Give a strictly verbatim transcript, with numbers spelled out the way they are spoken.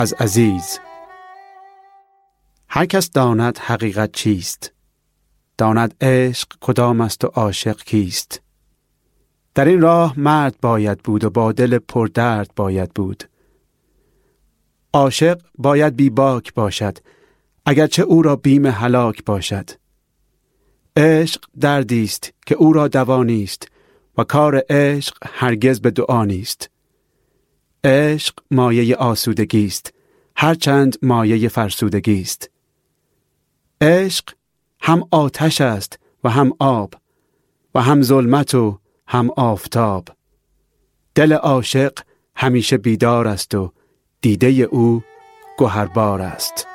از عزیز. هر کس داند حقیقت چیست، داند عشق کدام است و عاشق کیست. در این راه مرد باید بود و با دل پردرد باید بود. عاشق باید بی باک باشد، اگرچه او را بیم هلاک باشد. عشق دردی است که او را دوا نیست و کار عشق هرگز به دعا نیست. عشق مایه آسودگی است، هرچند مایه فرسودگی است. عشق هم آتش است و هم آب و هم ظلمت و هم آفتاب. دل عاشق همیشه بیدار است و دیده او گوهربار است.